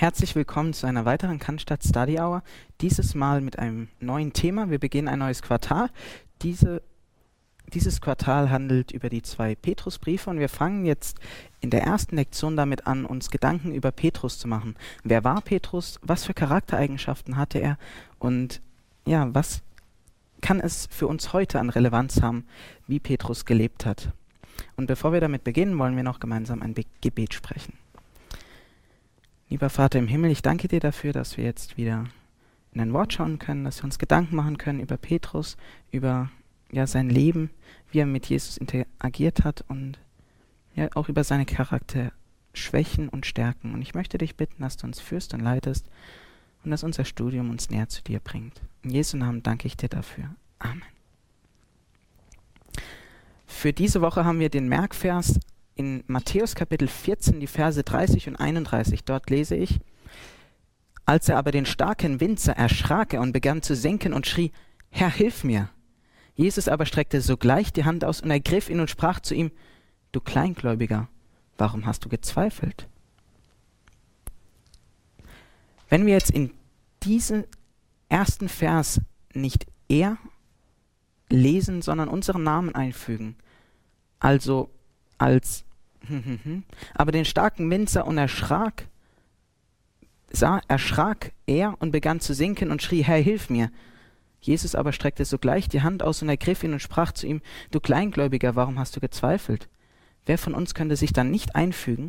Herzlich willkommen zu einer weiteren Cannstatt Study Hour, dieses Mal mit einem neuen Thema. Wir beginnen ein neues Quartal. Dieses Quartal handelt über die 2 Petrusbriefe und wir fangen jetzt in der ersten Lektion damit an, uns Gedanken über Petrus zu machen. Wer war Petrus? Was für Charaktereigenschaften hatte er? Und ja, was kann es für uns heute an Relevanz haben, wie Petrus gelebt hat? Und bevor wir damit beginnen, wollen wir noch gemeinsam ein Gebet sprechen. Lieber Vater im Himmel, ich danke dir dafür, dass wir jetzt wieder in dein Wort schauen können, dass wir uns Gedanken machen können über Petrus, über sein Leben, wie er mit Jesus interagiert hat und auch über seine Charakterschwächen und Stärken. Und ich möchte dich bitten, dass du uns führst und leitest und dass unser Studium uns näher zu dir bringt. In Jesu Namen danke ich dir dafür. Amen. Für diese Woche haben wir den Merkvers in Matthäus Kapitel 14, die Verse 30 und 31. Dort lese ich: Als er aber den starken Wind sah, erschrak er und begann zu senken und schrie: Herr, hilf mir! Jesus aber streckte sogleich die Hand aus und ergriff ihn und sprach zu ihm: Du Kleingläubiger, warum hast du gezweifelt? Wenn wir jetzt in diesen ersten Vers nicht er lesen, sondern unseren Namen einfügen, also als aber den starken Wind sah und erschrak er und begann zu sinken und schrie: Herr, hilf mir! Jesus aber streckte sogleich die Hand aus und ergriff ihn und sprach zu ihm: Du Kleingläubiger, warum hast du gezweifelt? Wer von uns könnte sich dann nicht einfügen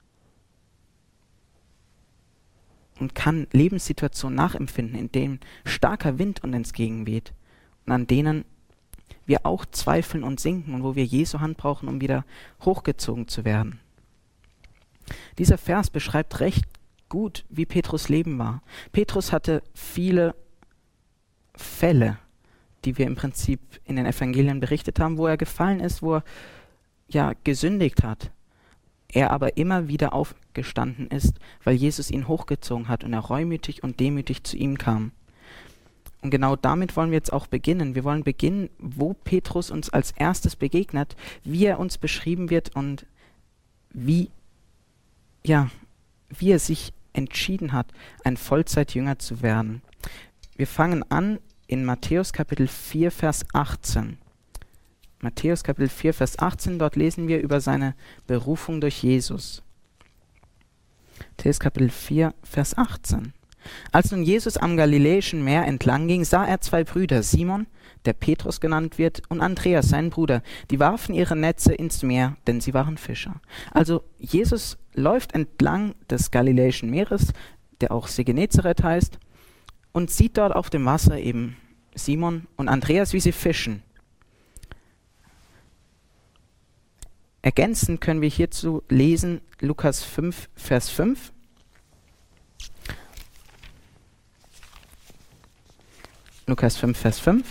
und kann Lebenssituationen nachempfinden, in denen starker Wind uns entgegenweht und an denen wir auch zweifeln und sinken und wo wir Jesu Hand brauchen, um wieder hochgezogen zu werden? Dieser Vers beschreibt recht gut, wie Petrus' Leben war. Petrus hatte viele Fälle, die wir im Prinzip in den Evangelien berichtet haben, wo er gefallen ist, wo er gesündigt hat. Er aber immer wieder aufgestanden ist, weil Jesus ihn hochgezogen hat und er reumütig und demütig zu ihm kam. Und genau damit wollen wir jetzt auch beginnen. Wir wollen beginnen, wo Petrus uns als erstes begegnet, wie er uns beschrieben wird und wie er sich entschieden hat, ein Vollzeitjünger zu werden. Wir fangen an in Matthäus Kapitel 4, Vers 18. Matthäus Kapitel 4, Vers 18, dort lesen wir über seine Berufung durch Jesus. Matthäus Kapitel 4, Vers 18. Als nun Jesus am Galiläischen Meer entlang ging, sah er 2 Brüder, Simon, der Petrus genannt wird, und Andreas, sein Bruder. Die warfen ihre Netze ins Meer, denn sie waren Fischer. Also Jesus läuft entlang des Galiläischen Meeres, der auch See Genezareth heißt, und sieht dort auf dem Wasser eben Simon und Andreas, wie sie fischen. Ergänzend können wir hierzu lesen Lukas 5, Vers 5. Lukas 5, Vers 5.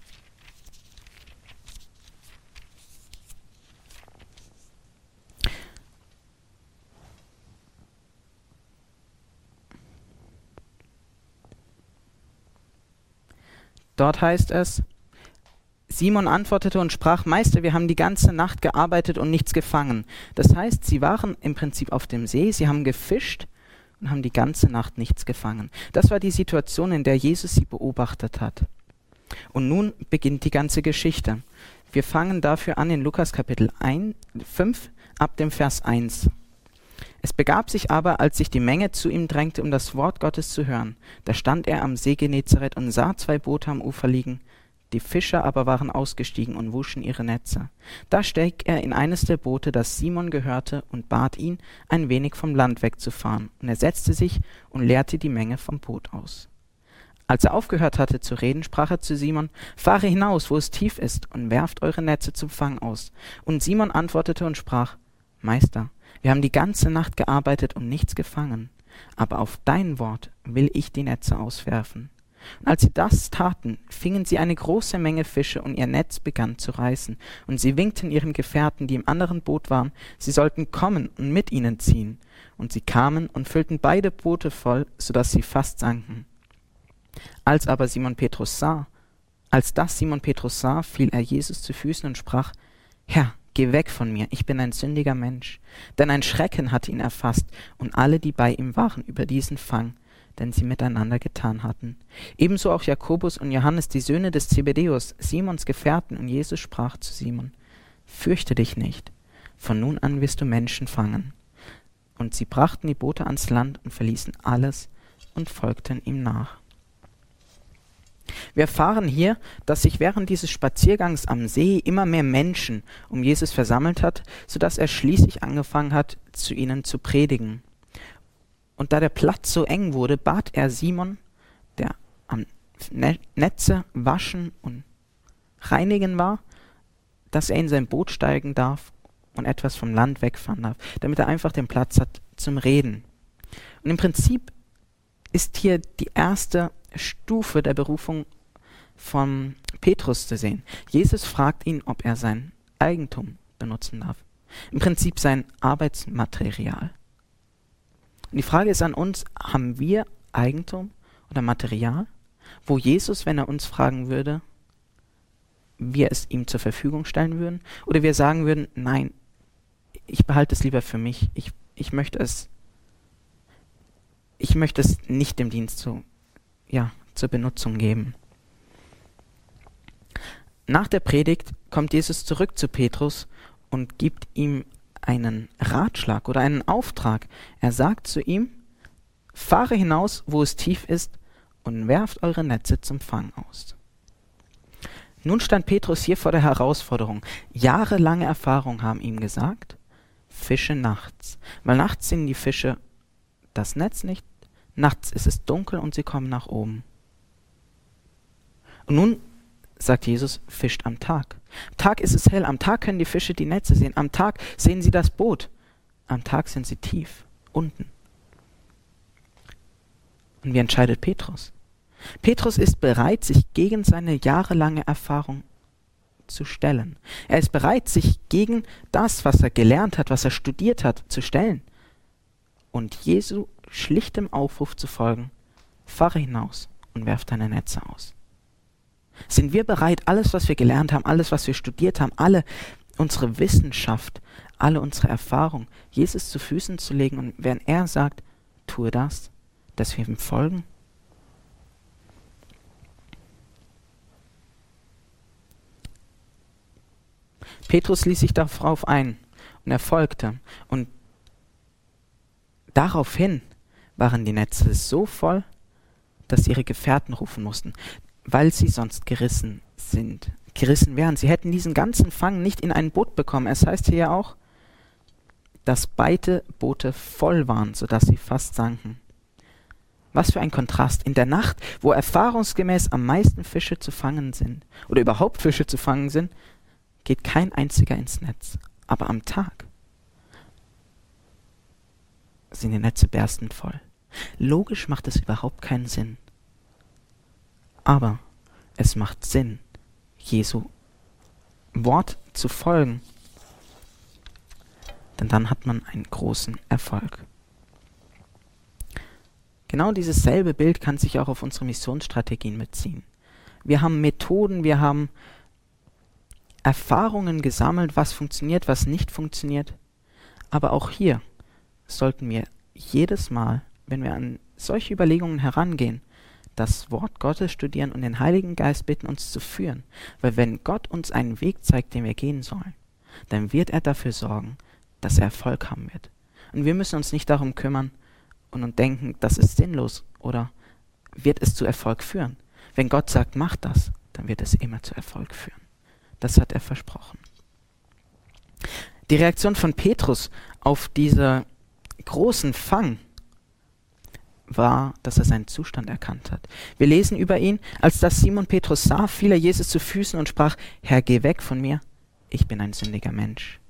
Dort heißt es: Simon antwortete und sprach: Meister, wir haben die ganze Nacht gearbeitet und nichts gefangen. Das heißt, sie waren im Prinzip auf dem See, sie haben gefischt und haben die ganze Nacht nichts gefangen. Das war die Situation, in der Jesus sie beobachtet hat. Und nun beginnt die ganze Geschichte. Wir fangen dafür an in Lukas Kapitel 5 ab dem Vers 1. Es begab sich aber, als sich die Menge zu ihm drängte, um das Wort Gottes zu hören, da stand er am See Genezareth und sah 2 Boote am Ufer liegen. Die Fischer aber waren ausgestiegen und wuschen ihre Netze. Da stieg er in eines der Boote, das Simon gehörte, und bat ihn, ein wenig vom Land wegzufahren. Und er setzte sich und leerte die Menge vom Boot aus. Als er aufgehört hatte zu reden, sprach er zu Simon: Fahre hinaus, wo es tief ist, und werft eure Netze zum Fang aus. Und Simon antwortete und sprach: Meister, wir haben die ganze Nacht gearbeitet und nichts gefangen, aber auf dein Wort will ich die Netze auswerfen. Und als sie das taten, fingen sie eine große Menge Fische und ihr Netz begann zu reißen. Und sie winkten ihren Gefährten, die im anderen Boot waren, sie sollten kommen und mit ihnen ziehen. Und sie kamen und füllten beide Boote voll, sodass sie fast sanken. Als das Simon Petrus sah, fiel er Jesus zu Füßen und sprach: Herr, geh weg von mir, ich bin ein sündiger Mensch. Denn ein Schrecken hatte ihn erfasst und alle, die bei ihm waren, über diesen Fang, den sie miteinander getan hatten. Ebenso auch Jakobus und Johannes, die Söhne des Zebedäus, Simons Gefährten, und Jesus sprach zu Simon: Fürchte dich nicht, von nun an wirst du Menschen fangen. Und sie brachten die Boote ans Land und verließen alles und folgten ihm nach. Wir erfahren hier, dass sich während dieses Spaziergangs am See immer mehr Menschen um Jesus versammelt hat, sodass er schließlich angefangen hat, zu ihnen zu predigen. Und da der Platz so eng wurde, bat er Simon, der am Netze waschen und reinigen war, dass er in sein Boot steigen darf und etwas vom Land wegfahren darf, damit er einfach den Platz hat zum Reden. Und im Prinzip ist hier die erste Stufe der Berufung von Petrus zu sehen. Jesus fragt ihn, ob er sein Eigentum benutzen darf. Im Prinzip sein Arbeitsmaterial. Und die Frage ist an uns, haben wir Eigentum oder Material, wo Jesus, wenn er uns fragen würde, wir es ihm zur Verfügung stellen würden, oder wir sagen würden, nein, ich behalte es lieber für mich, ich möchte es nicht dem Dienst zur Benutzung geben. Nach der Predigt kommt Jesus zurück zu Petrus und gibt ihm einen Ratschlag oder einen Auftrag. Er sagt zu ihm: Fahre hinaus, wo es tief ist, und werft eure Netze zum Fang aus. Nun stand Petrus hier vor der Herausforderung. Jahrelange Erfahrung haben ihm gesagt: Fische nachts. Weil nachts sehen die Fische das Netz nicht. Nachts ist es dunkel und sie kommen nach oben. Und nun sagt Jesus, fischt am Tag. Am Tag ist es hell, am Tag können die Fische die Netze sehen, am Tag sehen sie das Boot, am Tag sind sie tief, unten. Und wie entscheidet Petrus? Petrus ist bereit, sich gegen seine jahrelange Erfahrung zu stellen. Er ist bereit, sich gegen das, was er gelernt hat, was er studiert hat, zu stellen. Und Jesu schlichtem Aufruf zu folgen: Fahre hinaus und werf deine Netze aus. Sind wir bereit, alles, was wir gelernt haben, alles, was wir studiert haben, alle unsere Wissenschaft, alle unsere Erfahrung, Jesus zu Füßen zu legen, und wenn er sagt, tue das, dass wir ihm folgen? Petrus ließ sich darauf ein und er folgte, und daraufhin waren die Netze so voll, dass ihre Gefährten rufen mussten, weil sie sonst gerissen wären. Sie hätten diesen ganzen Fang nicht in ein Boot bekommen. Es heißt hier ja auch, dass beide Boote voll waren, sodass sie fast sanken. Was für ein Kontrast. In der Nacht, wo erfahrungsgemäß am meisten Fische zu fangen sind, oder überhaupt Fische zu fangen sind, geht kein einziger ins Netz. Aber am Tag sind die Netze berstend voll. Logisch macht es überhaupt keinen Sinn. Aber es macht Sinn, Jesu Wort zu folgen, denn dann hat man einen großen Erfolg. Genau dieses selbe Bild kann sich auch auf unsere Missionsstrategien beziehen. Wir haben Methoden, wir haben Erfahrungen gesammelt, was funktioniert, was nicht funktioniert. Aber auch hier sollten wir jedes Mal, wenn wir an solche Überlegungen herangehen, das Wort Gottes studieren und den Heiligen Geist bitten, uns zu führen. Weil wenn Gott uns einen Weg zeigt, den wir gehen sollen, dann wird er dafür sorgen, dass er Erfolg haben wird. Und wir müssen uns nicht darum kümmern und denken, das ist sinnlos oder wird es zu Erfolg führen. Wenn Gott sagt, mach das, dann wird es immer zu Erfolg führen. Das hat er versprochen. Die Reaktion von Petrus auf diesen großen Fang war, dass er seinen Zustand erkannt hat. Wir lesen über ihn: Als das Simon Petrus sah, fiel er Jesus zu Füßen und sprach: Herr, geh weg von mir, ich bin ein sündiger Mensch.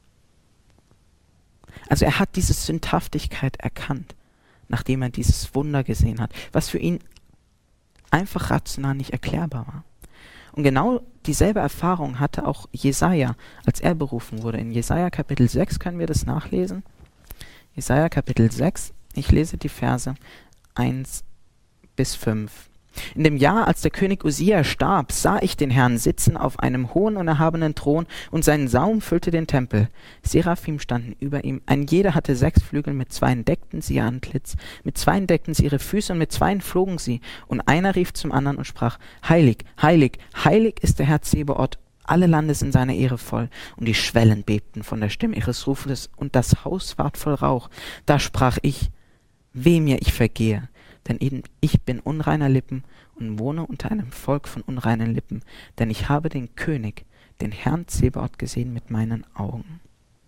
Also er hat diese Sündhaftigkeit erkannt, nachdem er dieses Wunder gesehen hat, was für ihn einfach rational nicht erklärbar war. Und genau dieselbe Erfahrung hatte auch Jesaja, als er berufen wurde. In Jesaja Kapitel 6 können wir das nachlesen. Jesaja Kapitel 6, ich lese die Verse 1 bis 5. In dem Jahr, als der König Usia starb, sah ich den Herrn sitzen auf einem hohen und erhabenen Thron, und sein Saum füllte den Tempel. Seraphim standen über ihm, ein jeder hatte 6 Flügel, mit 2 deckten sie ihr Antlitz, mit 2 deckten sie ihre Füße, und mit 2 flogen sie. Und einer rief zum anderen und sprach: Heilig, heilig, heilig ist der Herr Zebaoth, alle Lande sind seiner Ehre voll. Und die Schwellen bebten von der Stimme ihres Rufes, und das Haus ward voll Rauch. Da sprach ich: Weh mir, ich vergehe, denn ich bin unreiner Lippen und wohne unter einem Volk von unreinen Lippen, denn ich habe den König, den Herrn Zebaoth, gesehen mit meinen Augen.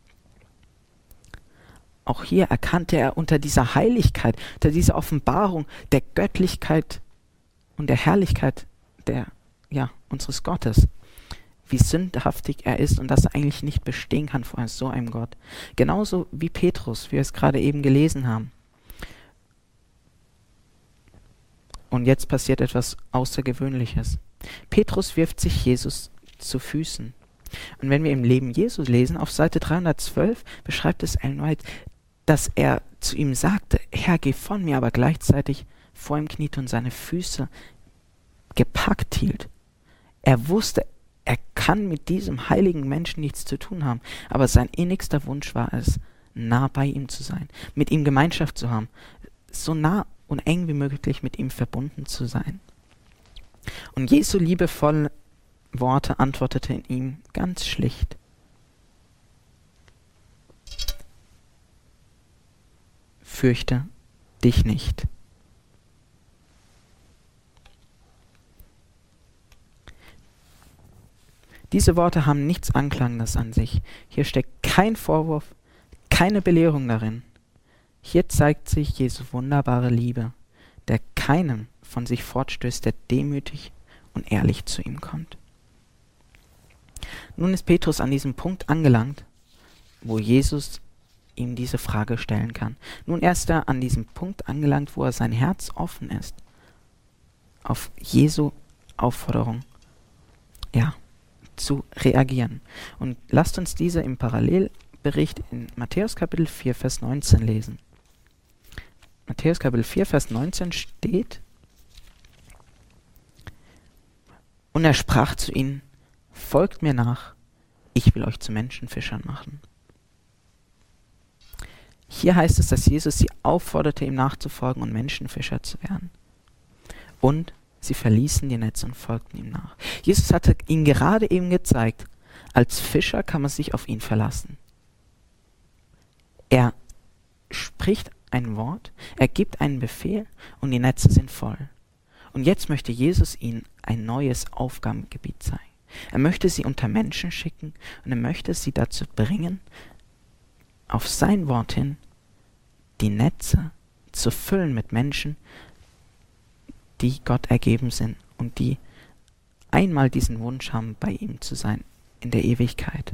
Auch hier erkannte er unter dieser Heiligkeit, unter dieser Offenbarung der Göttlichkeit und der Herrlichkeit unseres Gottes, wie sündhaftig er ist und dass er eigentlich nicht bestehen kann vor so einem Gott. Genauso wie Petrus, wie wir es gerade eben gelesen haben. Und jetzt passiert etwas Außergewöhnliches. Petrus wirft sich Jesus zu Füßen. Und wenn wir im Leben Jesus lesen, auf Seite 312 beschreibt es Ellen White, dass er zu ihm sagte: Herr, geh von mir, aber gleichzeitig vor ihm kniete und seine Füße gepackt hielt. Er wusste, er kann mit diesem heiligen Menschen nichts zu tun haben, aber sein innigster Wunsch war es, nah bei ihm zu sein, mit ihm Gemeinschaft zu haben, so nah und eng wie möglich mit ihm verbunden zu sein. Und Jesu liebevolle Worte antwortete in ihm ganz schlicht: Fürchte dich nicht. Diese Worte haben nichts Anklangendes an sich. Hier steckt kein Vorwurf, keine Belehrung darin. Hier zeigt sich Jesu wunderbare Liebe, der keinem von sich fortstößt, der demütig und ehrlich zu ihm kommt. Nun ist Petrus an diesem Punkt angelangt, wo Jesus ihm diese Frage stellen kann. Nun ist er an diesem Punkt angelangt, wo er sein Herz offen ist, auf Jesu Aufforderung, zu reagieren. Und lasst uns diese im Parallelbericht in Matthäus Kapitel 4, Vers 19 lesen. Matthäus Kapitel 4, Vers 19 steht: Und er sprach zu ihnen: Folgt mir nach, ich will euch zu Menschenfischern machen. Hier heißt es, dass Jesus sie aufforderte, ihm nachzufolgen und Menschenfischer zu werden. Und sie verließen die Netze und folgten ihm nach. Jesus hatte ihnen gerade eben gezeigt, als Fischer kann man sich auf ihn verlassen. Er spricht ein Wort, er gibt einen Befehl und die Netze sind voll. Und jetzt möchte Jesus ihnen ein neues Aufgabengebiet zeigen. Er möchte sie unter Menschen schicken und er möchte sie dazu bringen, auf sein Wort hin die Netze zu füllen mit Menschen, die Gott ergeben sind und die einmal diesen Wunsch haben, bei ihm zu sein in der Ewigkeit.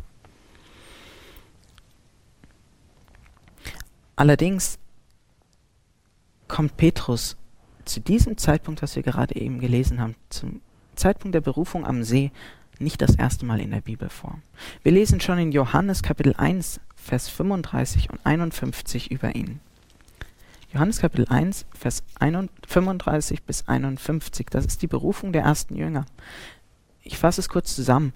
Allerdings kommt Petrus zu diesem Zeitpunkt, was wir gerade eben gelesen haben, zum Zeitpunkt der Berufung am See, nicht das erste Mal in der Bibel vor. Wir lesen schon in Johannes Kapitel 1, Vers 35 und 51 über ihn. Johannes Kapitel 1, Vers 35 bis 51, das ist die Berufung der ersten Jünger. Ich fasse es kurz zusammen.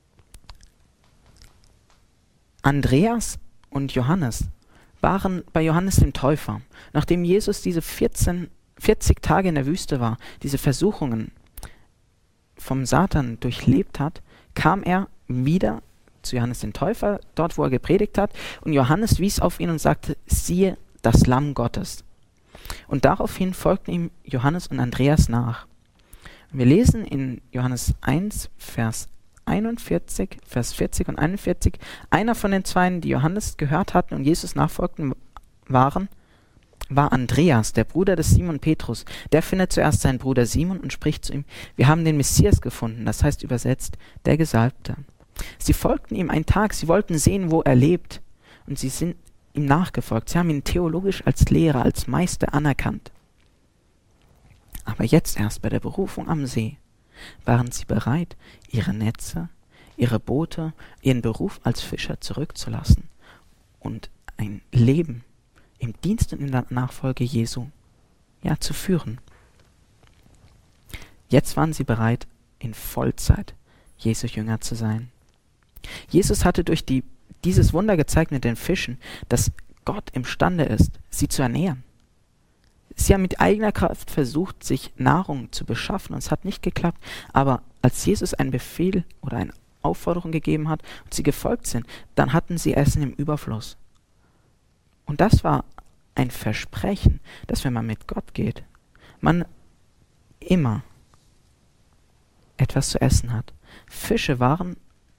Andreas und Johannes waren bei Johannes dem Täufer. Nachdem Jesus diese 40 Tage in der Wüste war, diese Versuchungen vom Satan durchlebt hat, kam er wieder zu Johannes dem Täufer, dort wo er gepredigt hat, und Johannes wies auf ihn und sagte: Siehe, das Lamm Gottes. Und daraufhin folgten ihm Johannes und Andreas nach. Und wir lesen in Johannes 1, Vers 41, Vers 40 und 41, einer von den Zweien, die Johannes gehört hatten und Jesus nachfolgten, war Andreas, der Bruder des Simon Petrus. Der findet zuerst seinen Bruder Simon und spricht zu ihm: Wir haben den Messias gefunden, das heißt übersetzt, der Gesalbte. Sie folgten ihm einen Tag, sie wollten sehen, wo er lebt, und sie sind ihm nachgefolgt. Sie haben ihn theologisch als Lehrer, als Meister anerkannt. Aber jetzt erst bei der Berufung am See waren sie bereit, ihre Netze, ihre Boote, ihren Beruf als Fischer zurückzulassen und ein Leben im Dienst und in der Nachfolge Jesu zu führen. Jetzt waren sie bereit, in Vollzeit Jesu Jünger zu sein. Jesus hatte durch dieses Wunder gezeigt mit den Fischen, dass Gott imstande ist, sie zu ernähren. Sie haben mit eigener Kraft versucht, sich Nahrung zu beschaffen, und es hat nicht geklappt. Aber als Jesus einen Befehl oder eine Aufforderung gegeben hat und sie gefolgt sind, dann hatten sie Essen im Überfluss. Und das war ein Versprechen, dass wenn man mit Gott geht, man immer etwas zu essen hat. Fische waren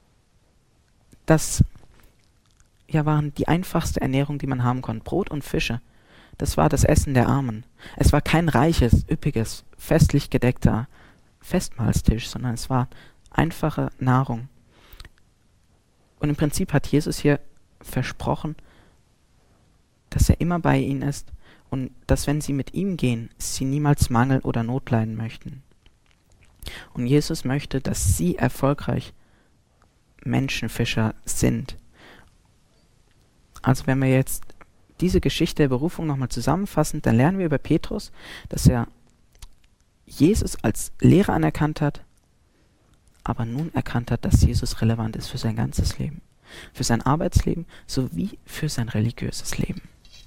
die einfachste Ernährung, die man haben konnte. Brot und Fische, das war das Essen der Armen. Es war kein reiches, üppiges, festlich gedeckter Festmahlstisch, sondern es war einfache Nahrung. Und im Prinzip hat Jesus hier versprochen, dass er immer bei ihnen ist und dass, wenn sie mit ihm gehen, sie niemals Mangel oder Not leiden möchten. Und Jesus möchte, dass sie erfolgreich Menschenfischer sind. Also wenn wir jetzt diese Geschichte der Berufung nochmal zusammenfassen, dann lernen wir über Petrus, dass er Jesus als Lehrer anerkannt hat, aber nun erkannt hat, dass Jesus relevant ist für sein ganzes Leben, für sein Arbeitsleben sowie für sein religiöses Leben.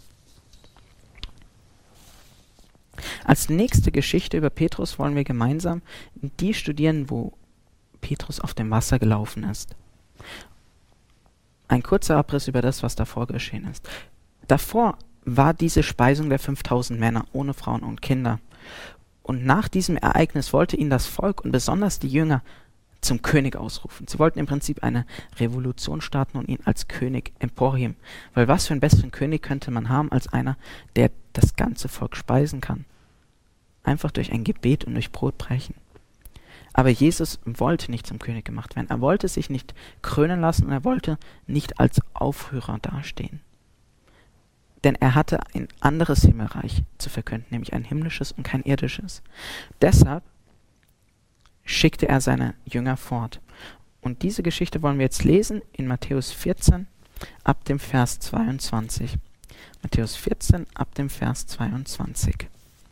Als nächste Geschichte über Petrus wollen wir gemeinsam die studieren, wo Petrus auf dem Wasser gelaufen ist. Ein kurzer Abriss über das, was davor geschehen ist. Davor war diese Speisung der 5000 Männer ohne Frauen und Kinder. Und nach diesem Ereignis wollte ihn das Volk und besonders die Jünger zum König ausrufen. Sie wollten im Prinzip eine Revolution starten und ihn als König emporheben. Weil was für einen besseren König könnte man haben als einer, der das ganze Volk speisen kann? Einfach durch ein Gebet und durch Brotbrechen. Aber Jesus wollte nicht zum König gemacht werden. Er wollte sich nicht krönen lassen und er wollte nicht als Aufrührer dastehen. Denn er hatte ein anderes Himmelreich zu verkünden, nämlich ein himmlisches und kein irdisches. Deshalb schickte er seine Jünger fort. Und diese Geschichte wollen wir jetzt lesen in Matthäus 14 ab dem Vers 22. Matthäus 14 ab dem Vers 22.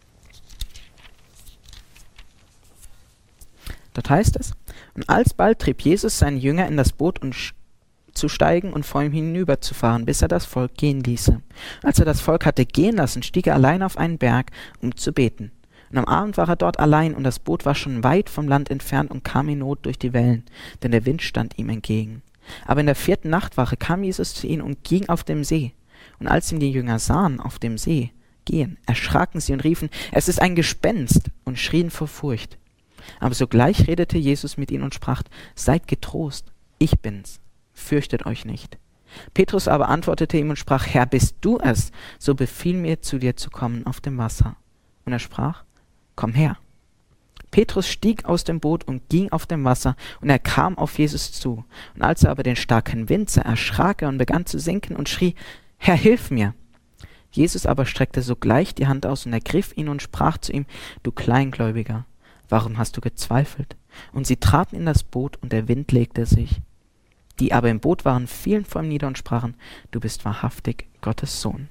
Dort heißt es: Und alsbald trieb Jesus seinen Jünger in das Boot zu steigen und vor ihm hinüberzufahren, bis er das Volk gehen ließe. Als er das Volk hatte gehen lassen, stieg er allein auf einen Berg, um zu beten. Und am Abend war er dort allein, und das Boot war schon weit vom Land entfernt und kam in Not durch die Wellen, denn der Wind stand ihm entgegen. Aber in der 4. Nachtwache kam Jesus zu ihnen und ging auf dem See. Und als ihn die Jünger sahen auf dem See gehen, erschraken sie und riefen: Es ist ein Gespenst, und schrien vor Furcht. Aber sogleich redete Jesus mit ihnen und sprach: Seid getrost, ich bin's, fürchtet euch nicht. Petrus aber antwortete ihm und sprach: Herr, bist du es, so befiehl mir, zu dir zu kommen auf dem Wasser. Und er sprach: Komm her. Petrus stieg aus dem Boot und ging auf dem Wasser, und er kam auf Jesus zu. Und als er aber den starken Wind sah, erschrak er und begann zu sinken und schrie: Herr, hilf mir! Jesus aber streckte sogleich die Hand aus und ergriff ihn und sprach zu ihm: Du Kleingläubiger, warum hast du gezweifelt? Und sie traten in das Boot, und der Wind legte sich. Die aber im Boot waren, fielen vor ihm nieder und sprachen: Du bist wahrhaftig Gottes Sohn.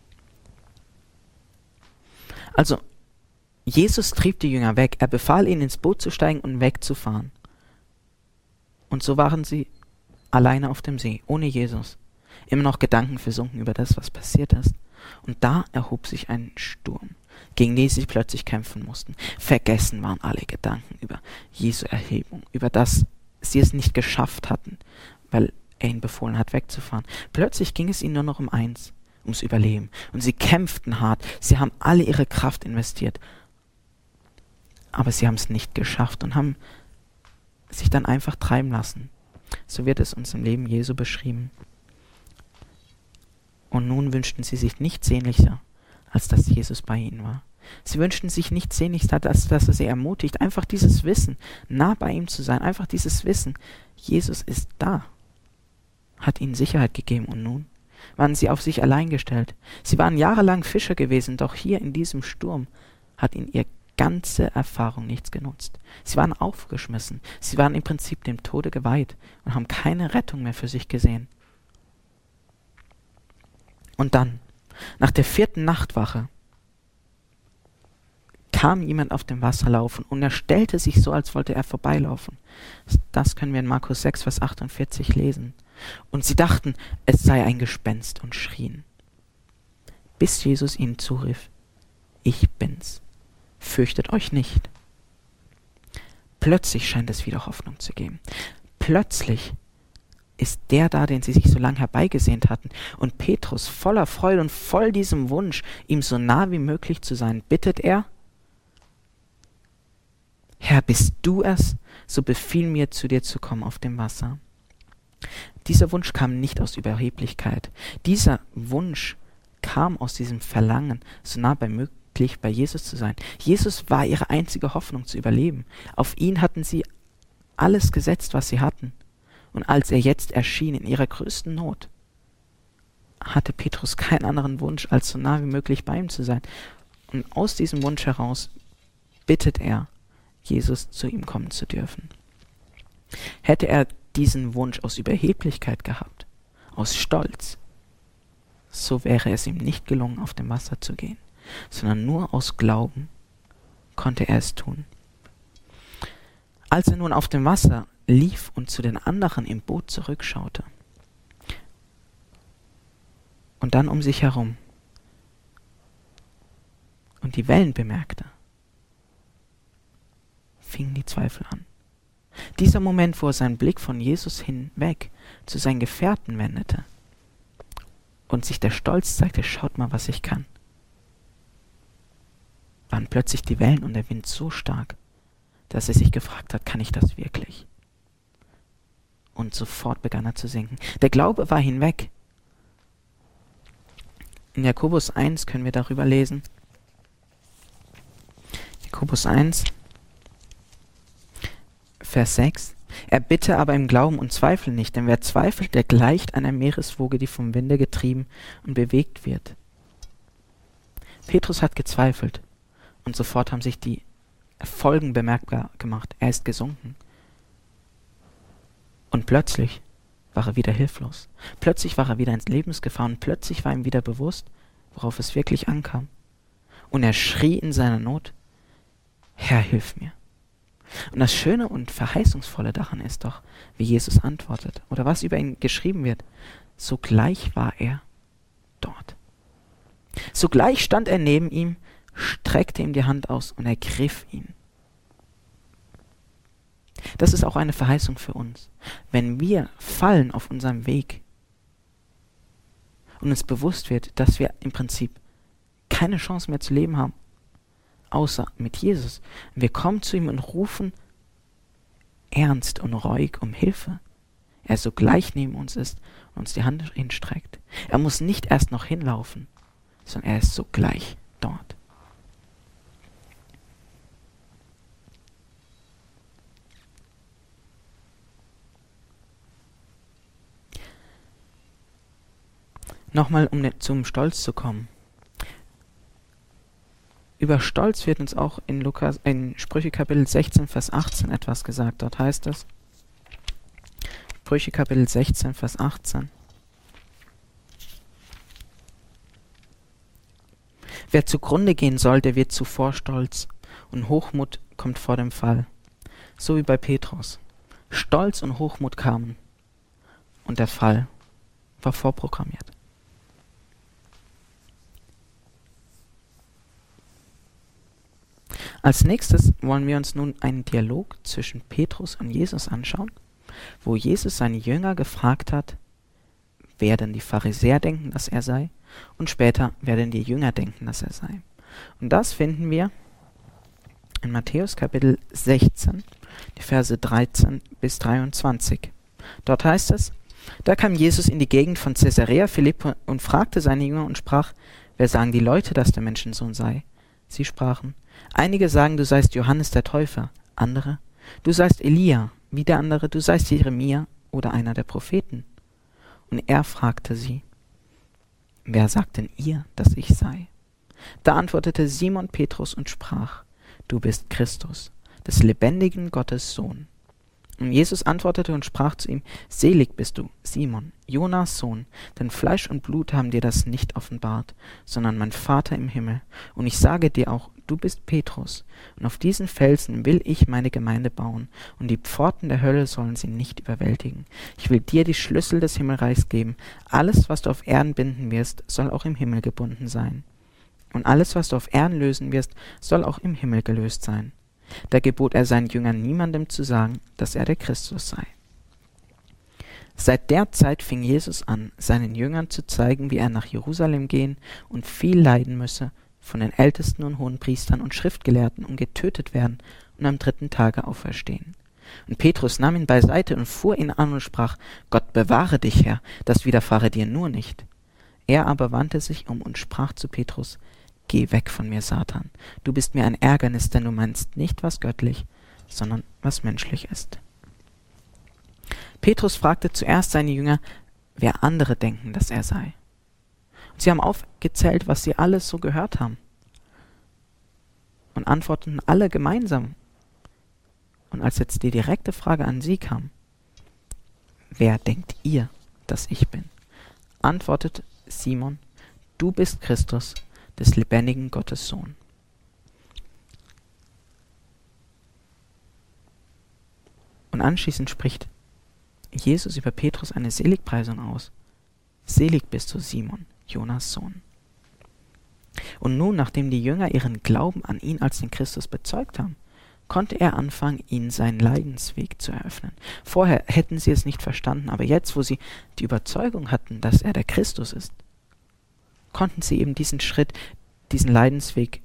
Also, Jesus trieb die Jünger weg. Er befahl ihnen, ins Boot zu steigen und wegzufahren. Und so waren sie alleine auf dem See, ohne Jesus. Immer noch Gedanken versunken über das, was passiert ist. Und da erhob sich ein Sturm, gegen den sie plötzlich kämpfen mussten. Vergessen waren alle Gedanken über Jesu Erhebung, über das sie es nicht geschafft hatten, weil er ihnen befohlen hat, wegzufahren. Plötzlich ging es ihnen nur noch um eins: ums Überleben. Und sie kämpften hart. Sie haben alle ihre Kraft investiert. Aber sie haben es nicht geschafft und haben sich dann einfach treiben lassen. So wird es uns im Leben Jesu beschrieben. Und nun wünschten sie sich nichts sehnlicher, als dass Jesus bei ihnen war. Sie wünschten sich nichts sehnlicher, als dass er sie ermutigt, einfach dieses Wissen, nah bei ihm zu sein, einfach dieses Wissen, Jesus ist da, hat ihnen Sicherheit gegeben. Und nun waren sie auf sich allein gestellt. Sie waren jahrelang Fischer gewesen, doch hier in diesem Sturm hat ihnen ihr ganze Erfahrung nichts genutzt. Sie waren aufgeschmissen. Sie waren im Prinzip dem Tode geweiht und haben keine Rettung mehr für sich gesehen. Und dann, nach der 4. Nachtwache, kam jemand auf dem Wasser laufen und er stellte sich so, als wollte er vorbeilaufen. Das können wir in Markus 6, Vers 48 lesen. Und sie dachten, es sei ein Gespenst und schrien. Bis Jesus ihnen zurief, ich bin's, fürchtet euch nicht. Plötzlich scheint es wieder Hoffnung zu geben. Plötzlich ist der da, den sie sich so lange herbeigesehnt hatten. Und Petrus, voller Freude und voll diesem Wunsch, ihm so nah wie möglich zu sein, bittet er, Herr, bist du es, so befiehl mir, zu dir zu kommen auf dem Wasser. Dieser Wunsch kam nicht aus Überheblichkeit. Dieser Wunsch kam aus diesem Verlangen, so nah wie möglich bei Jesus zu sein. Jesus war ihre einzige Hoffnung zu überleben. Auf ihn hatten sie alles gesetzt, was sie hatten. Und als er jetzt erschien in ihrer größten Not, hatte Petrus keinen anderen Wunsch, als so nah wie möglich bei ihm zu sein. Und aus diesem Wunsch heraus bittet er, Jesus zu ihm kommen zu dürfen. Hätte er diesen Wunsch aus Überheblichkeit gehabt, aus Stolz, so wäre es ihm nicht gelungen, auf dem Wasser zu gehen, sondern nur aus Glauben konnte er es tun. Als er nun auf dem Wasser lief und zu den anderen im Boot zurückschaute und dann um sich herum und die Wellen bemerkte, fingen die Zweifel an. Dieser Moment, wo er seinen Blick von Jesus hinweg zu seinen Gefährten wendete und sich der Stolz zeigte, schaut mal, was ich kann, waren plötzlich die Wellen und der Wind so stark, dass er sich gefragt hat, kann ich das wirklich? Und sofort begann er zu sinken. Der Glaube war hinweg. In Jakobus 1 können wir darüber lesen. Jakobus 1, Vers 6. Er bitte aber im Glauben und zweifle nicht, denn wer zweifelt, der gleicht einer Meereswoge, die vom Winde getrieben und bewegt wird. Petrus hat gezweifelt und sofort haben sich die Folgen bemerkbar gemacht. Er ist gesunken. Und plötzlich war er wieder hilflos. Plötzlich war er wieder ins Lebensgefahr und plötzlich war ihm wieder bewusst, worauf es wirklich ankam. Und er schrie in seiner Not, Herr, hilf mir. Und das Schöne und Verheißungsvolle daran ist doch, wie Jesus antwortet oder was über ihn geschrieben wird. Sogleich war er dort. Sogleich stand er neben ihm, streckte ihm die Hand aus und ergriff ihn. Das ist auch eine Verheißung für uns. Wenn wir fallen auf unserem Weg und uns bewusst wird, dass wir im Prinzip keine Chance mehr zu leben haben, außer mit Jesus. Wir kommen zu ihm und rufen ernst und ruhig um Hilfe. Er sogleich neben uns ist und uns die Hand hinstreckt. Er muss nicht erst noch hinlaufen, sondern er ist sogleich dort. Nochmal, um zum Stolz zu kommen. Über Stolz wird uns auch in Sprüche Kapitel 16, Vers 18 etwas gesagt. Dort heißt es, Sprüche Kapitel 16, Vers 18. Wer zugrunde gehen soll, der wird zuvor stolz, und Hochmut kommt vor dem Fall. So wie bei Petrus. Stolz und Hochmut kamen, und der Fall war vorprogrammiert. Als nächstes wollen wir uns nun einen Dialog zwischen Petrus und Jesus anschauen, wo Jesus seine Jünger gefragt hat, wer denn die Pharisäer denken, dass er sei, und später, wer denn die Jünger denken, dass er sei. Und das finden wir in Matthäus Kapitel 16, die Verse 13 bis 23. Dort heißt es, da kam Jesus in die Gegend von Caesarea Philippi und fragte seine Jünger und sprach, wer sagen die Leute, dass der Menschensohn sei? Sie sprachen, einige sagen, du seist Johannes der Täufer, andere, du seist Elia, wieder andere, du seist Jeremia oder einer der Propheten. Und er fragte sie, wer sagt denn ihr, dass ich sei? Da antwortete Simon Petrus und sprach, du bist Christus, des lebendigen Gottes Sohn. Und Jesus antwortete und sprach zu ihm, selig bist du, Simon, Jonas Sohn, denn Fleisch und Blut haben dir das nicht offenbart, sondern mein Vater im Himmel. Und ich sage dir auch, du bist Petrus, und auf diesen Felsen will ich meine Gemeinde bauen, und die Pforten der Hölle sollen sie nicht überwältigen. Ich will dir die Schlüssel des Himmelreichs geben. Alles, was du auf Erden binden wirst, soll auch im Himmel gebunden sein. Und alles, was du auf Erden lösen wirst, soll auch im Himmel gelöst sein. Da gebot er seinen Jüngern niemandem zu sagen, dass er der Christus sei. Seit der Zeit fing Jesus an, seinen Jüngern zu zeigen, wie er nach Jerusalem gehen und viel leiden müsse, von den Ältesten und Hohenpriestern und Schriftgelehrten und getötet werden und am 3. Tage auferstehen. Und Petrus nahm ihn beiseite und fuhr ihn an und sprach, Gott bewahre dich, Herr, das widerfahre dir nur nicht. Er aber wandte sich um und sprach zu Petrus, Geh weg von mir, Satan, du bist mir ein Ärgernis, denn du meinst nicht, was göttlich, sondern was menschlich ist. Petrus fragte zuerst seine Jünger, wer andere denken, dass er sei. Und sie haben aufgezählt, was sie alles so gehört haben. Und antworteten alle gemeinsam. Und als jetzt die direkte Frage an sie kam, wer denkt ihr, dass ich bin? Antwortet Simon, du bist Christus, des lebendigen Gottes Sohn. Und anschließend spricht Jesus über Petrus eine Seligpreisung aus. Selig bist du, Simon, Jonas Sohn. Und nun, nachdem die Jünger ihren Glauben an ihn als den Christus bezeugt haben, konnte er anfangen, ihnen seinen Leidensweg zu eröffnen. Vorher hätten sie es nicht verstanden, aber jetzt, wo sie die Überzeugung hatten, dass er der Christus ist, konnten sie eben diesen Schritt, diesen Leidensweg,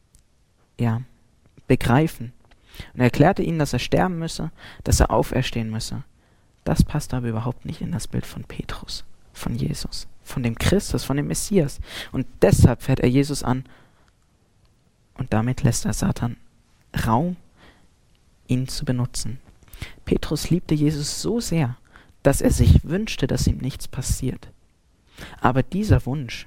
begreifen. Und er erklärte ihnen, dass er sterben müsse, dass er auferstehen müsse. Das passt aber überhaupt nicht in das Bild von Petrus, von Jesus, von dem Christus, von dem Messias. Und deshalb fährt er Jesus an und damit lässt er Satan Raum, ihn zu benutzen. Petrus liebte Jesus so sehr, dass er sich wünschte, dass ihm nichts passiert. Aber dieser Wunsch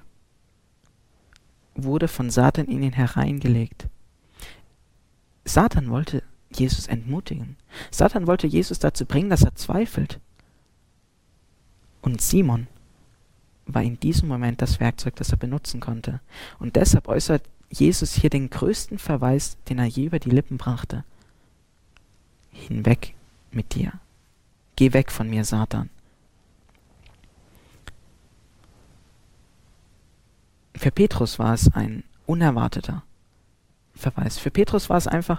wurde von Satan in ihn hereingelegt. Satan wollte Jesus entmutigen. Satan wollte Jesus dazu bringen, dass er zweifelt. Und Simon war in diesem Moment das Werkzeug, das er benutzen konnte. Und deshalb äußert Jesus hier den größten Verweis, den er je über die Lippen brachte. Hinweg mit dir. Geh weg von mir, Satan. Für Petrus war es ein unerwarteter Verweis. Für Petrus war es einfach,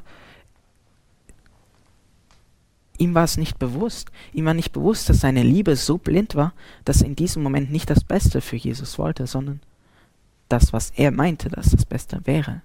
ihm war es nicht bewusst. Ihm war nicht bewusst, dass seine Liebe so blind war, dass er in diesem Moment nicht das Beste für Jesus wollte, sondern das, was er meinte, dass das Beste wäre.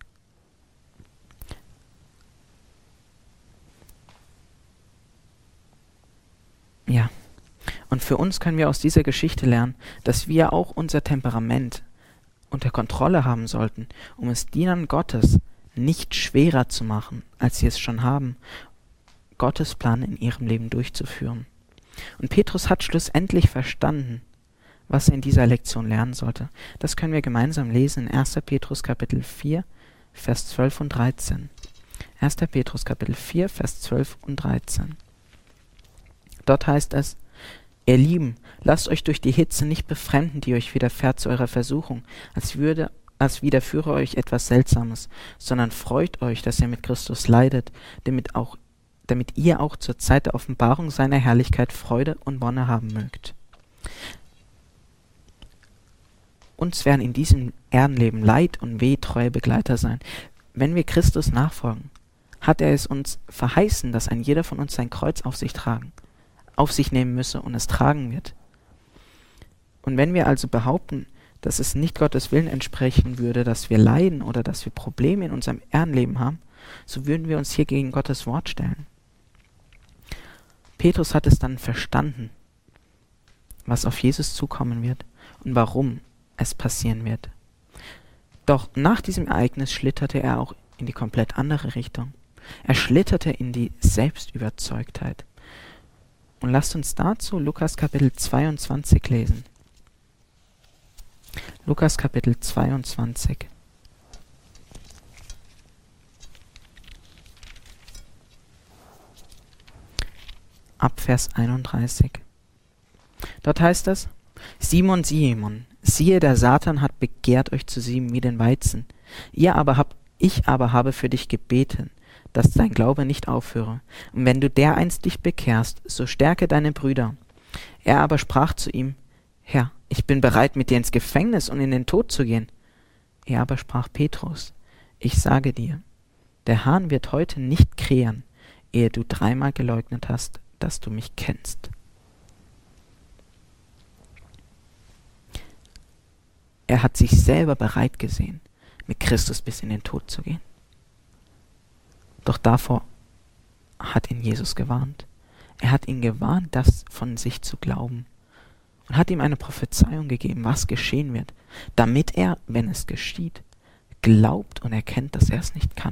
Ja, und für uns können wir aus dieser Geschichte lernen, dass wir auch unser Temperament unter Kontrolle haben sollten, um es Dienern Gottes nicht schwerer zu machen, als sie es schon haben, Gottes Plan in ihrem Leben durchzuführen. Und Petrus hat schlussendlich verstanden, was er in dieser Lektion lernen sollte. Das können wir gemeinsam lesen in 1. Petrus Kapitel 4, Vers 12 und 13. 1. Petrus Kapitel 4, Vers 12 und 13. Dort heißt es, ihr Lieben, lasst euch durch die Hitze nicht befremden, die euch widerfährt zu eurer Versuchung, als widerführe euch etwas Seltsames, sondern freut euch, dass ihr mit Christus leidet, damit ihr auch zur Zeit der Offenbarung seiner Herrlichkeit Freude und Wonne haben mögt. Uns werden in diesem Erdenleben Leid und Weh treue Begleiter sein. Wenn wir Christus nachfolgen, hat er es uns verheißen, dass ein jeder von uns sein Kreuz auf sich nehmen müsse und es tragen wird. Und wenn wir also behaupten, dass es nicht Gottes Willen entsprechen würde, dass wir leiden oder dass wir Probleme in unserem Erdenleben haben, so würden wir uns hier gegen Gottes Wort stellen. Petrus hat es dann verstanden, was auf Jesus zukommen wird und warum es passieren wird. Doch nach diesem Ereignis schlitterte er auch in die komplett andere Richtung. Er schlitterte in die Selbstüberzeugtheit. Und lasst uns dazu Lukas Kapitel 22 lesen. Lukas Kapitel 22. Ab Vers 31. Dort heißt es, Simon, siehe, der Satan hat begehrt, euch zu sieben wie den Weizen. Ihr aber habt Ich aber habe für dich gebeten, dass dein Glaube nicht aufhöre. Und wenn du dereinst dich bekehrst, so stärke deine Brüder. Er aber sprach zu ihm, Herr, ich bin bereit, mit dir ins Gefängnis und in den Tod zu gehen. Er aber sprach Petrus, ich sage dir, der Hahn wird heute nicht krähen, ehe du 3-mal geleugnet hast, dass du mich kennst. Er hat sich selber bereit gesehen, mit Christus bis in den Tod zu gehen. Doch davor hat ihn Jesus gewarnt. Er hat ihn gewarnt, das von sich zu glauben und hat ihm eine Prophezeiung gegeben, was geschehen wird, damit er, wenn es geschieht, glaubt und erkennt, dass er es nicht kann.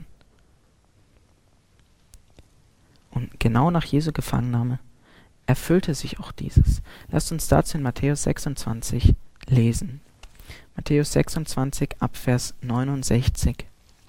Und genau nach Jesu Gefangennahme erfüllte sich auch dieses. Lasst uns dazu in Matthäus 26 lesen. Matthäus 26 ab Vers 69.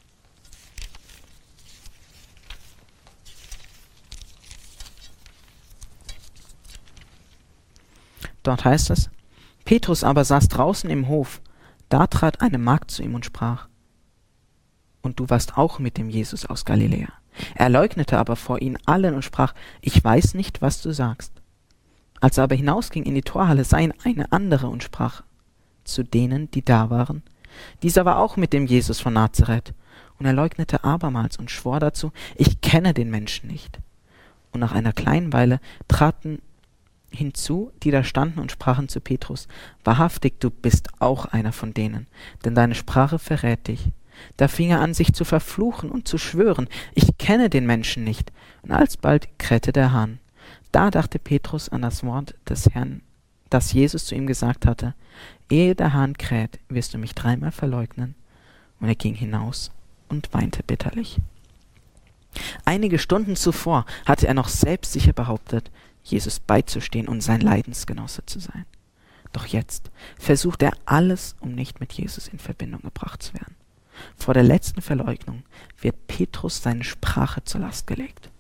Dort heißt es, Petrus aber saß draußen im Hof, da trat eine Magd zu ihm und sprach, und du warst auch mit dem Jesus aus Galiläa. Er leugnete aber vor ihnen allen und sprach, ich weiß nicht, was du sagst. Als er aber hinausging in die Torhalle, sah ihn eine andere und sprach zu denen, die da waren, dieser war auch mit dem Jesus von Nazareth. Und er leugnete abermals und schwor dazu, ich kenne den Menschen nicht. Und nach einer kleinen Weile traten hinzu, die da standen und sprachen zu Petrus, wahrhaftig, du bist auch einer von denen, denn deine Sprache verrät dich. Da fing er an, sich zu verfluchen und zu schwören, ich kenne den Menschen nicht. Und alsbald krähte der Hahn. Da dachte Petrus an das Wort des Herrn, das Jesus zu ihm gesagt hatte, ehe der Hahn kräht, wirst du mich 3-mal verleugnen. Und er ging hinaus und weinte bitterlich. Einige Stunden zuvor hatte er noch selbstsicher behauptet, Jesus beizustehen und sein Leidensgenosse zu sein. Doch jetzt versucht er alles, um nicht mit Jesus in Verbindung gebracht zu werden. Vor der letzten Verleugnung wird Petrus seine Sprache zur Last gelegt.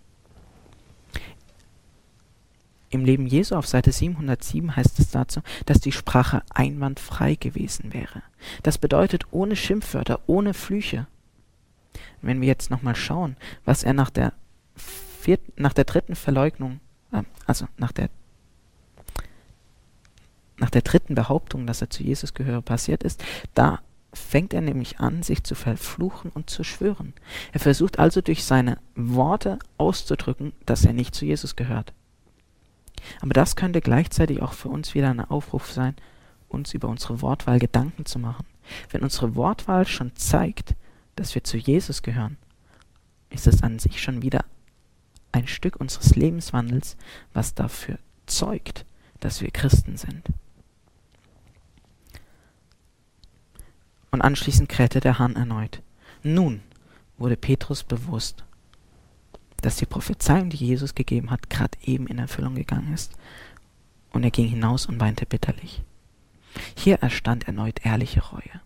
Im Leben Jesu auf Seite 707 heißt es dazu, dass die Sprache einwandfrei gewesen wäre. Das bedeutet ohne Schimpfwörter, ohne Flüche. Wenn wir jetzt nochmal schauen, was er nach der 3. Verleugnung, nach der 3. Behauptung, dass er zu Jesus gehöre, passiert ist, da fängt er nämlich an, sich zu verfluchen und zu schwören. Er versucht also durch seine Worte auszudrücken, dass er nicht zu Jesus gehört. Aber das könnte gleichzeitig auch für uns wieder ein Aufruf sein, uns über unsere Wortwahl Gedanken zu machen. Wenn unsere Wortwahl schon zeigt, dass wir zu Jesus gehören, ist es an sich schon wieder ein Stück unseres Lebenswandels, was dafür zeugt, dass wir Christen sind. Und anschließend krähte der Hahn erneut. Nun wurde Petrus bewusst, dass die Prophezeiung, die Jesus gegeben hat, gerade eben in Erfüllung gegangen ist. Und er ging hinaus und weinte bitterlich. Hier erstand erneut ehrliche Reue.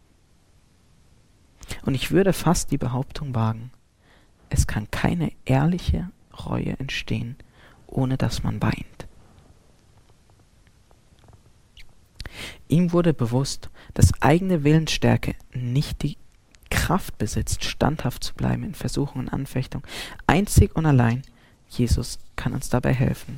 Und ich würde fast die Behauptung wagen, es kann keine ehrliche Reue entstehen, ohne dass man weint. Ihm wurde bewusst, dass eigene Willensstärke nicht die Kraft besitzt, standhaft zu bleiben in Versuchungen und Anfechtungen. Einzig und allein Jesus kann uns dabei helfen.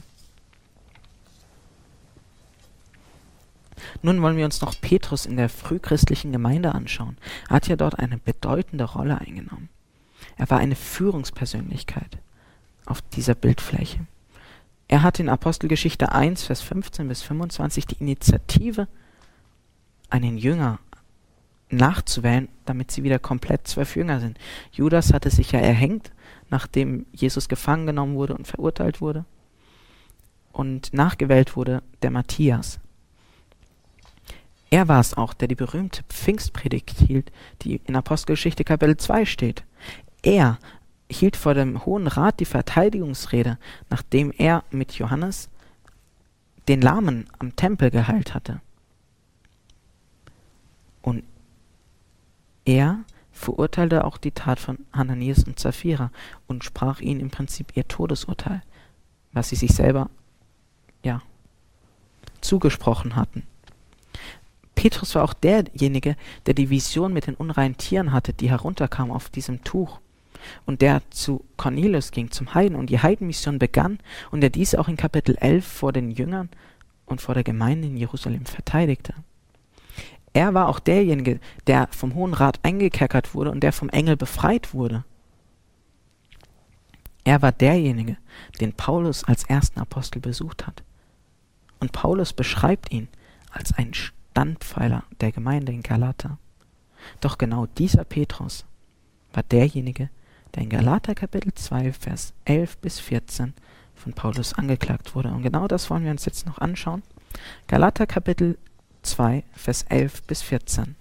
Nun wollen wir uns noch Petrus in der frühchristlichen Gemeinde anschauen. Er hat ja dort eine bedeutende Rolle eingenommen. Er war eine Führungspersönlichkeit auf dieser Bildfläche. Er hat in Apostelgeschichte 1, Vers 15 bis 25 die Initiative, einen Jünger nachzuwählen, damit sie wieder komplett 12 Jünger sind. Judas hatte sich ja erhängt, nachdem Jesus gefangen genommen wurde und verurteilt wurde. Und nachgewählt wurde der Matthias. Er war es auch, der die berühmte Pfingstpredigt hielt, die in Apostelgeschichte Kapitel 2 steht. Er hielt vor dem Hohen Rat die Verteidigungsrede, nachdem er mit Johannes den Lahmen am Tempel geheilt hatte. Und er verurteilte auch die Tat von Hananias und Sapphira und sprach ihnen im Prinzip ihr Todesurteil, was sie sich selber zugesprochen hatten. Petrus war auch derjenige, der die Vision mit den unreinen Tieren hatte, die herunterkam auf diesem Tuch. Und der zu Cornelius ging, zum Heiden, und die Heidenmission begann und der diese auch in Kapitel 11 vor den Jüngern und vor der Gemeinde in Jerusalem verteidigte. Er war auch derjenige, der vom Hohen Rat eingekerkert wurde und der vom Engel befreit wurde. Er war derjenige, den Paulus als ersten Apostel besucht hat. Und Paulus beschreibt ihn als einen Standpfeiler der Gemeinde in Galater. Doch genau dieser Petrus war derjenige, der in Galater Kapitel 2, Vers 11 bis 14 von Paulus angeklagt wurde. Und genau das wollen wir uns jetzt noch anschauen. Galater Kapitel 2, Vers 11 bis 14.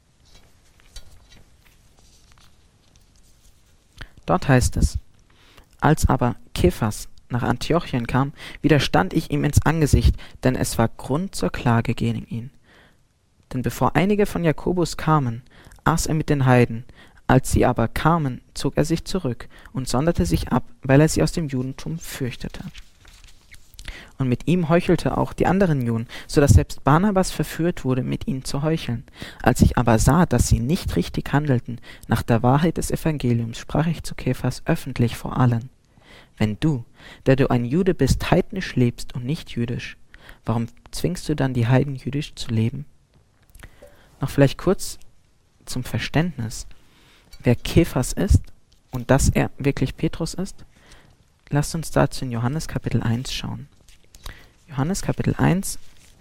Dort heißt es: Als aber Kephas nach Antiochien kam, widerstand ich ihm ins Angesicht, denn es war Grund zur Klage gegen ihn. Denn bevor einige von Jakobus kamen, aß er mit den Heiden. Als sie aber kamen, zog er sich zurück und sonderte sich ab, weil er sie aus dem Judentum fürchtete. Und mit ihm heuchelte auch die anderen Juden, so dass selbst Barnabas verführt wurde, mit ihnen zu heucheln. Als ich aber sah, dass sie nicht richtig handelten, nach der Wahrheit des Evangeliums, sprach ich zu Kephas öffentlich vor allen: Wenn du, der du ein Jude bist, heidnisch lebst und nicht jüdisch, warum zwingst du dann die Heiden jüdisch zu leben? Noch vielleicht kurz zum Verständnis, wer Kephas ist und dass er wirklich Petrus ist. Lasst uns dazu in Johannes Kapitel 1 schauen. Johannes Kapitel 1.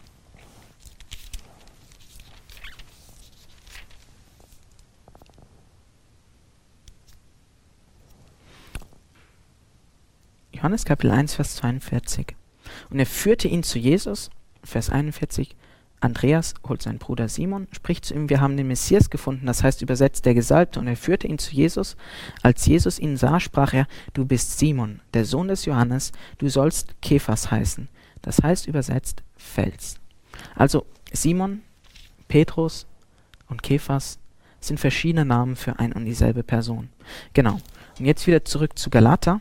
Johannes Kapitel 1, Vers 42. Und er führte ihn zu Jesus, Vers 41. Andreas holt seinen Bruder Simon, spricht zu ihm: Wir haben den Messias gefunden, das heißt übersetzt der Gesalbte. Und er führte ihn zu Jesus. Als Jesus ihn sah, sprach er: Du bist Simon, der Sohn des Johannes, du sollst Kephas heißen. Das heißt übersetzt Fels. Also Simon, Petrus und Kephas sind verschiedene Namen für ein und dieselbe Person. Genau. Und jetzt wieder zurück zu Galater.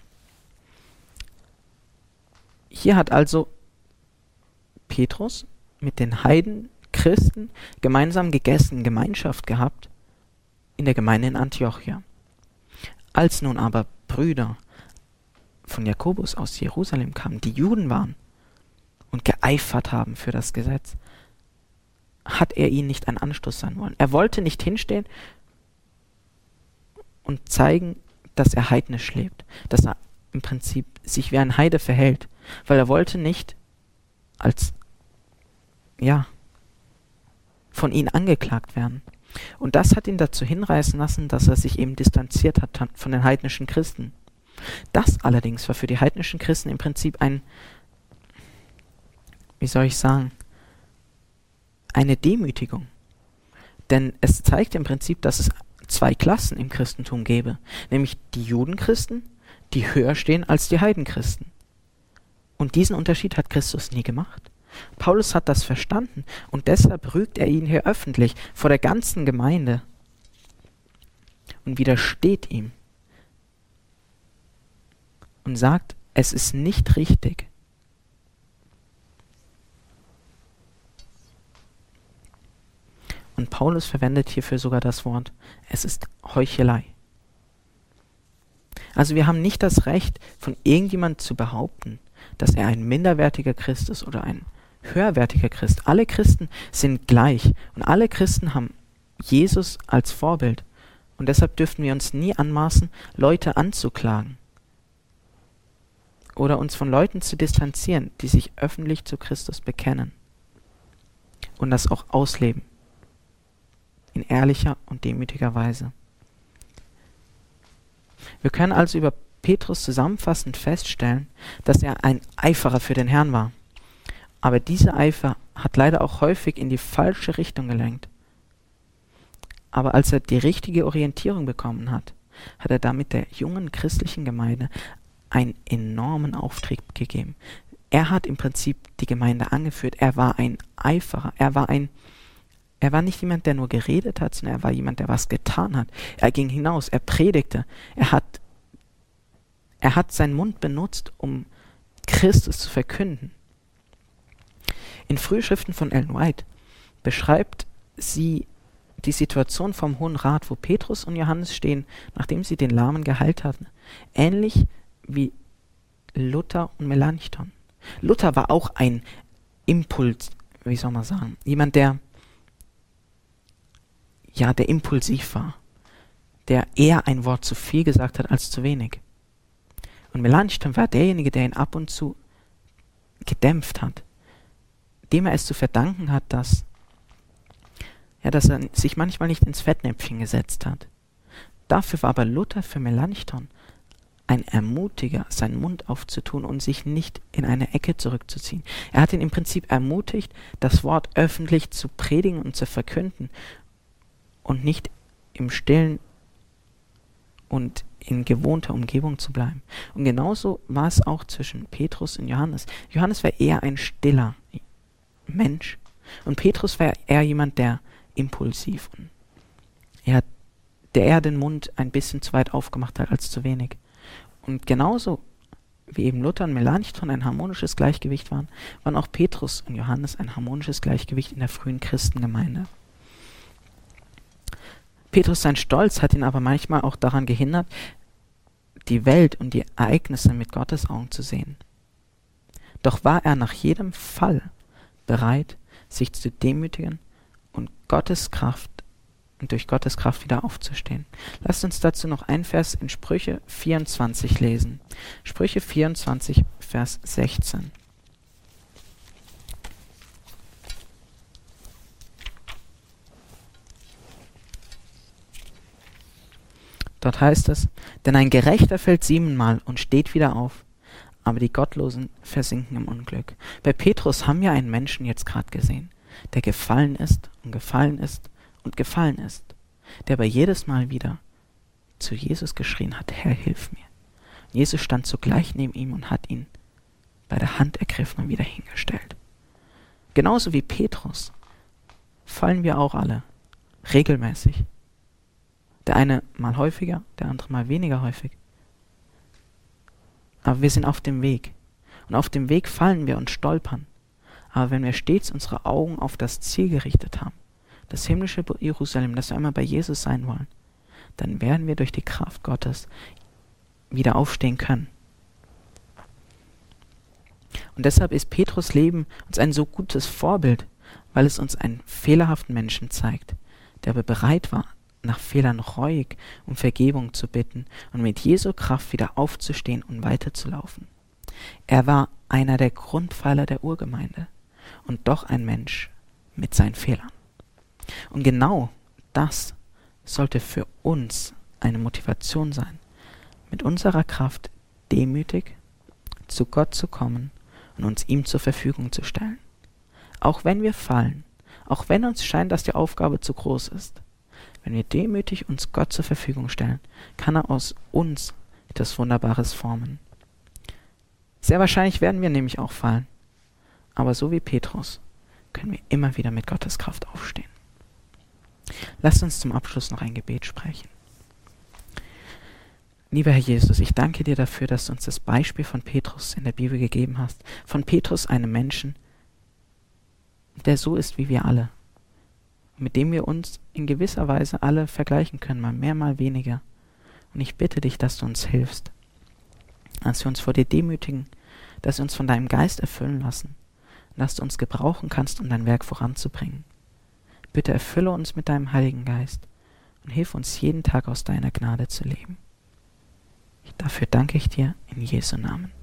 Hier hat also Petrus mit den Heidenchristen gemeinsam gegessen, Gemeinschaft gehabt in der Gemeinde in Antiochia. Als nun aber Brüder von Jakobus aus Jerusalem kamen, die Juden waren und geeifert haben für das Gesetz, hat er ihnen nicht ein Anstoß sein wollen. Er wollte nicht hinstehen und zeigen, dass er heidnisch lebt, dass er im Prinzip sich wie ein Heide verhält, weil er wollte nicht als von ihnen angeklagt werden. Und das hat ihn dazu hinreißen lassen, dass er sich eben distanziert hat von den heidnischen Christen. Das allerdings war für die heidnischen Christen im Prinzip eine Demütigung. Denn es zeigt im Prinzip, dass es zwei Klassen im Christentum gäbe, nämlich die Judenchristen, die höher stehen als die Heidenchristen. Und diesen Unterschied hat Christus nie gemacht. Paulus hat das verstanden und deshalb rügt er ihn hier öffentlich vor der ganzen Gemeinde und widersteht ihm und sagt, es ist nicht richtig. Und Paulus verwendet hierfür sogar das Wort, es ist Heuchelei. Also wir haben nicht das Recht, von irgendjemandem zu behaupten, dass er ein minderwertiger Christ ist oder ein höherwertiger Christ. Alle Christen sind gleich und alle Christen haben Jesus als Vorbild. Und deshalb dürfen wir uns nie anmaßen, Leute anzuklagen oder uns von Leuten zu distanzieren, die sich öffentlich zu Christus bekennen und das auch ausleben, in ehrlicher und demütiger Weise. Wir können also über Petrus zusammenfassend feststellen, dass er ein Eiferer für den Herrn war. Aber dieser Eifer hat leider auch häufig in die falsche Richtung gelenkt. Aber als er die richtige Orientierung bekommen hat, hat er damit der jungen christlichen Gemeinde einen enormen Auftrieb gegeben. Er hat im Prinzip die Gemeinde angeführt. Er war ein Eiferer. Er war nicht jemand, der nur geredet hat, sondern er war jemand, der was getan hat. Er ging hinaus, er predigte. Er hat seinen Mund benutzt, um Christus zu verkünden. In Frühschriften von Ellen White, beschreibt sie die Situation vom Hohen Rat, wo Petrus und Johannes stehen, nachdem sie den Lahmen geheilt hatten. Ähnlich wie Luther und Melanchthon. Luther war auch ein Impuls, wie soll man sagen, jemand, der impulsiv war, der eher ein Wort zu viel gesagt hat als zu wenig. Und Melanchthon war derjenige, der ihn ab und zu gedämpft hat, dem er es zu verdanken hat, dass er sich manchmal nicht ins Fettnäpfchen gesetzt hat. Dafür war aber Luther für Melanchthon ein Ermutiger, seinen Mund aufzutun und sich nicht in eine Ecke zurückzuziehen. Er hat ihn im Prinzip ermutigt, das Wort öffentlich zu predigen und zu verkünden und nicht im Stillen und in gewohnter Umgebung zu bleiben. Und genauso war es auch zwischen Petrus und Johannes. Johannes war eher ein stiller Mensch und Petrus war eher jemand, der impulsiv und der eher den Mund ein bisschen zu weit aufgemacht hat als zu wenig. Und genauso wie eben Luther und Melanchthon ein harmonisches Gleichgewicht waren, waren auch Petrus und Johannes ein harmonisches Gleichgewicht in der frühen Christengemeinde. Petrus, sein Stolz hat ihn aber manchmal auch daran gehindert, die Welt und die Ereignisse mit Gottes Augen zu sehen. Doch war er nach jedem Fall bereit, sich zu demütigen und durch Gottes Kraft wieder aufzustehen. Lasst uns dazu noch einen Vers in Sprüche 24 lesen. Sprüche 24, Vers 16. Dort heißt es, denn ein Gerechter fällt 7-mal und steht wieder auf, aber die Gottlosen versinken im Unglück. Bei Petrus haben wir einen Menschen jetzt gerade gesehen, der gefallen ist und gefallen ist und gefallen ist, der aber jedes Mal wieder zu Jesus geschrien hat, Herr, hilf mir. Und Jesus stand sogleich neben ihm und hat ihn bei der Hand ergriffen und wieder hingestellt. Genauso wie Petrus fallen wir auch alle regelmäßig. Der eine mal häufiger, der andere mal weniger häufig. Aber wir sind auf dem Weg. Und auf dem Weg fallen wir und stolpern. Aber wenn wir stets unsere Augen auf das Ziel gerichtet haben, das himmlische Jerusalem, dass wir einmal bei Jesus sein wollen, dann werden wir durch die Kraft Gottes wieder aufstehen können. Und deshalb ist Petrus' Leben uns ein so gutes Vorbild, weil es uns einen fehlerhaften Menschen zeigt, der aber bereit war, nach Fehlern reuig um Vergebung zu bitten und mit Jesu Kraft wieder aufzustehen und weiterzulaufen. Er war einer der Grundpfeiler der Urgemeinde und doch ein Mensch mit seinen Fehlern. Und genau das sollte für uns eine Motivation sein, mit unserer Kraft demütig zu Gott zu kommen und uns ihm zur Verfügung zu stellen. Auch wenn wir fallen, auch wenn uns scheint, dass die Aufgabe zu groß ist, wenn wir demütig uns Gott zur Verfügung stellen, kann er aus uns etwas Wunderbares formen. Sehr wahrscheinlich werden wir nämlich auch fallen, aber so wie Petrus können wir immer wieder mit Gottes Kraft aufstehen. Lasst uns zum Abschluss noch ein Gebet sprechen. Lieber Herr Jesus, ich danke dir dafür, dass du uns das Beispiel von Petrus in der Bibel gegeben hast. Von Petrus, einem Menschen, der so ist wie wir alle. Mit dem wir uns in gewisser Weise alle vergleichen können, mal mehr, mal weniger. Und ich bitte dich, dass du uns hilfst, dass wir uns vor dir demütigen, dass wir uns von deinem Geist erfüllen lassen und dass du uns gebrauchen kannst, um dein Werk voranzubringen. Bitte erfülle uns mit deinem Heiligen Geist und hilf uns jeden Tag aus deiner Gnade zu leben. Dafür danke ich dir in Jesu Namen.